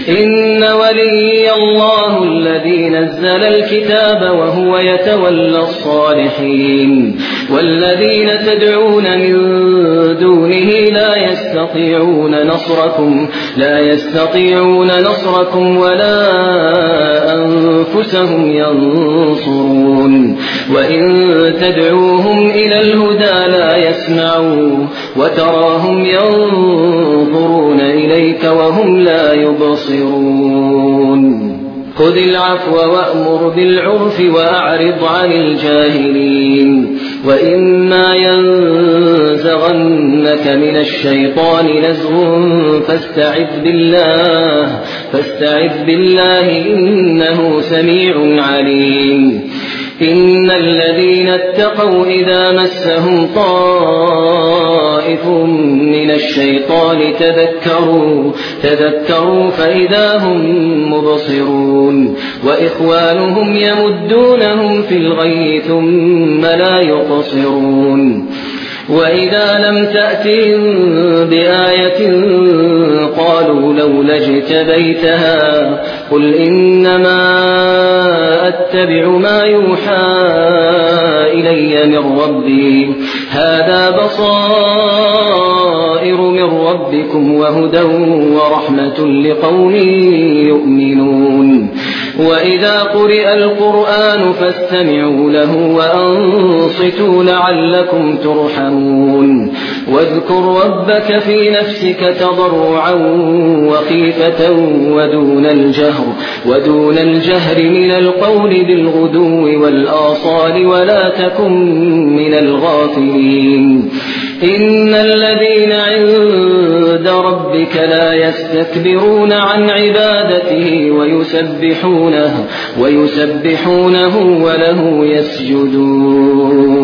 إن ولي الله الذي نزل الكتاب وهو يتولى الصالحين والذين تدعون من دونه لا يستطيعون نصركم ولا أنفسهم ينصرون وإن تدعوهم إلى الهدى لا يسمعوا وتراهم ينظرون إليك وهم لا يبصرون خذ العفو وأمر بالعرف وأعرض عن الجاهلين وإما ينزغنك من الشيطان نزغ فاستعذ بالله إنه سميع عليم إن الذين اتقوا إذا مسهم طائف من الشيطان تذكروا فإذا هم مبصرون وإخوانهم يمدونهم في الغي ثم لا يقصرون وإذا لم تأتهم بآية قالوا لولا اجتبيتها قل إنما أتبع ما يوحى إلي من ربي هذا بصائر من ربكم وهدى ورحمة لقوم يؤمنون وإذا قرئ القرآن فاستمعوا له وأنصتوا لعلكم ترحمون واذكر ربك في نفسك تضرعا وخيفة ودون الجهر من القول بالغدو والآصال ولا تكن من الغافلين إن الذين عند ربك لا يستكبرون عن عبادته ويسبحونه وله يسجدون